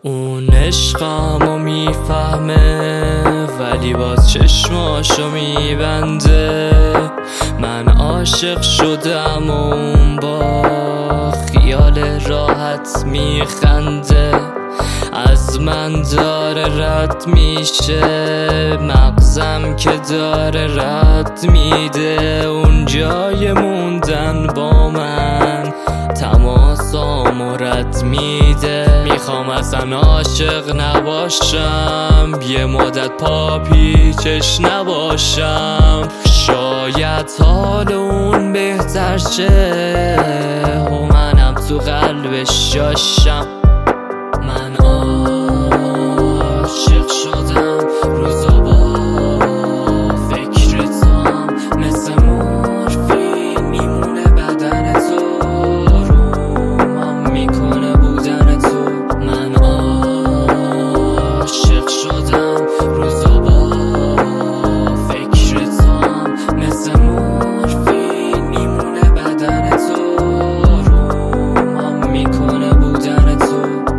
اون عشقمو میفهمه ولی باز چشماشو میبنده. من عاشق شدم و اون با خیال راحت میخنده. از من داره رد میشه، مغزم که داره رد میده. اون جای موندن با من تماسامو رد میده. میخوام اصلا عاشق نباشم، یه مدت پا پیچش نباشم. شاید حال اون بهتر شه و منم تو قلبش جاشم. من عاشق شدم روزا با فکرتم، مثل مورفین میمونه بدن تو، رومم میکنه بودن تو. من عاشق شدم روزا با فکرتم، مثل مورفین میمونه بدن تو، رومم میکنه بودن تو.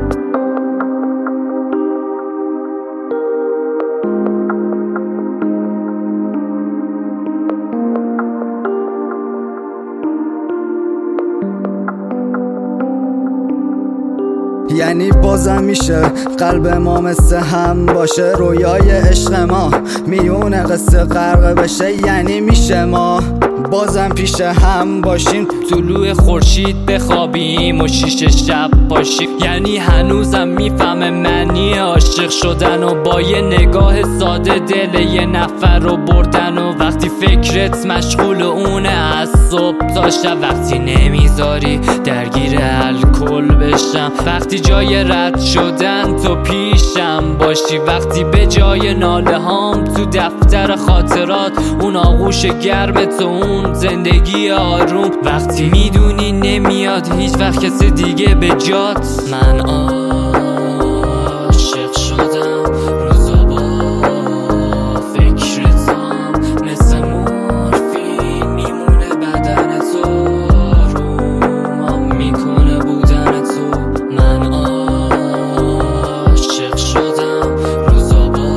یعنی بازم میشه قلب ما مثل هم باشه، رویای عشق ما میونه قصه غرق بشه. یعنی میشه ما بازم پیش هم باشیم، طلوع خورشید بخوابیم و 6 شب باشیم. یعنی هنوزم میفهمه معنی عاشق شدن و با یه نگاه ساده دل یه نفر رو بردن. و وقتی فکرت مشغول اونه از صبح تا شب، وقتی نمیذاری درگیر الکل بشم، وقتی جای رد شدن تو پیشم باشی، وقتی به جای ناله هام تو دفتر خاطرات اون آغوش گرم تو، اون زندگی آروم، وقتی میدونی نمیاد هیچ وقت کسی دیگه به جات. من عاشق شدم روزا با فکرتم، مثل مورفین میمونه بدن تو، رومم میکنه بودن تو. من عاشق شدم روزا با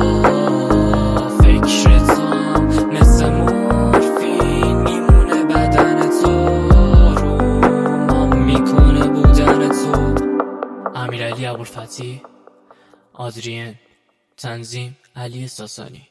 فکرتم، مثل مورفین میمونه بدن تو، رومم میکنه بودن تو. امیرعلی ابوالفتحی، آدرین، تنظیم علی ساسانی.